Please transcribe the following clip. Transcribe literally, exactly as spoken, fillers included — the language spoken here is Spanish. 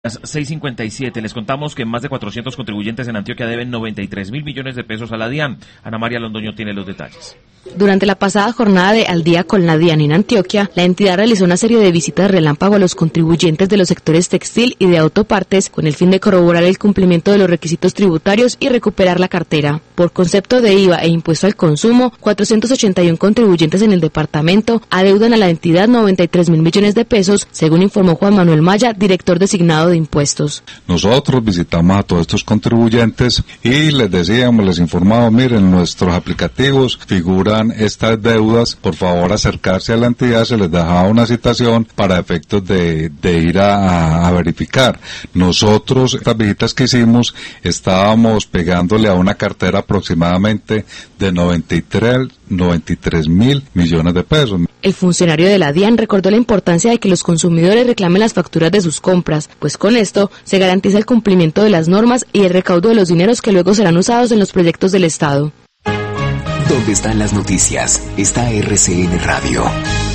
Las seis cincuenta y siete, les contamos que más de cuatrocientos contribuyentes en Antioquia deben noventa y tres mil millones de pesos a la DIAN. Ana María Londoño tiene los detalles. Durante la pasada jornada de Al Día con la DIAN en Antioquia, la entidad realizó una serie de visitas relámpago a los contribuyentes de los sectores textil y de autopartes con el fin de corroborar el cumplimiento de los requisitos tributarios y recuperar la cartera. Por concepto de I V A e impuesto al consumo, cuatrocientos ochenta y uno contribuyentes en el departamento adeudan a la entidad noventa y tres mil millones de pesos, según informó Juan Manuel Maya, director designado de impuestos. Nosotros visitamos a todos estos contribuyentes y les decíamos, les informamos, miren, nuestros aplicativos figuran estas deudas, por favor acercarse a la entidad, se les dejaba una citación para efectos de, de ir a, a verificar. Nosotros, estas visitas que hicimos, estábamos pegándole a una cartera aproximadamente de noventa y tres mil millones de pesos. El funcionario de la DIAN recordó la importancia de que los consumidores reclamen las facturas de sus compras, pues con esto se garantiza el cumplimiento de las normas y el recaudo de los dineros que luego serán usados en los proyectos del Estado. ¿Dónde están las noticias? Está R C N Radio.